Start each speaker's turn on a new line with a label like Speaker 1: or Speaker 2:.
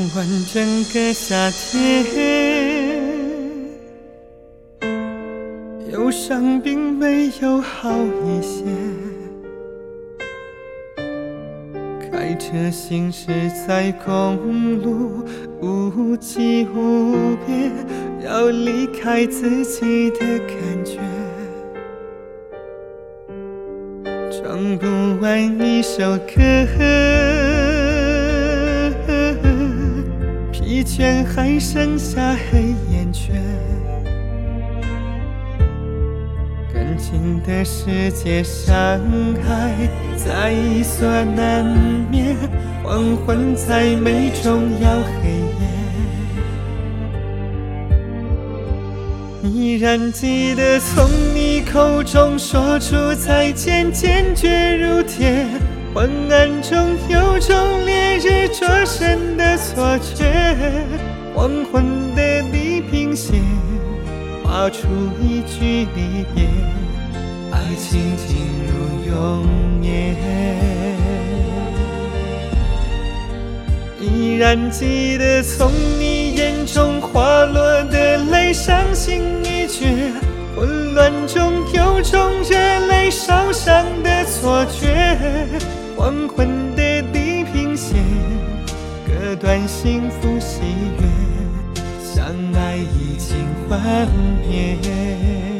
Speaker 1: 完整个夏天，忧伤并没有好一些。开车行驶在公路，无际无边，要离开自己的感觉。唱不完一首歌，疲倦还剩下黑眼圈。感情的世界，伤害在所难免，黄昏再美终要黑夜。依然记得从你口中说出再见，坚决如铁。昏暗中有种烈日灼身的错觉，黄昏的地平线画出一句离别，爱情进入永夜。依然记得从你眼中滑落的泪，伤心欲绝，混乱中有种热泪烧伤的错觉。黄昏的地平线割断幸福喜悦，相爱已经幻灭。